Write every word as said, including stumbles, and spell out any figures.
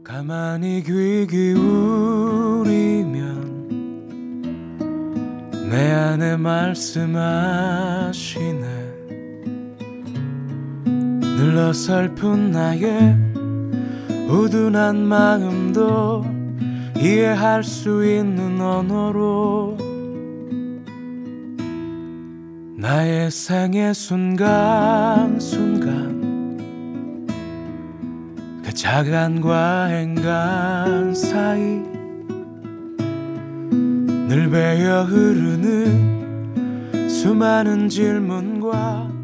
가만히 귀 기울이면 내 안에 말씀하시네. 늘 어설픈 나의 우둔한 마음도 이해할 수 있는 언어로 나의 생의 순간순간 그 자간과 행간 사이 늘 배어 흐르는 수많은 질문과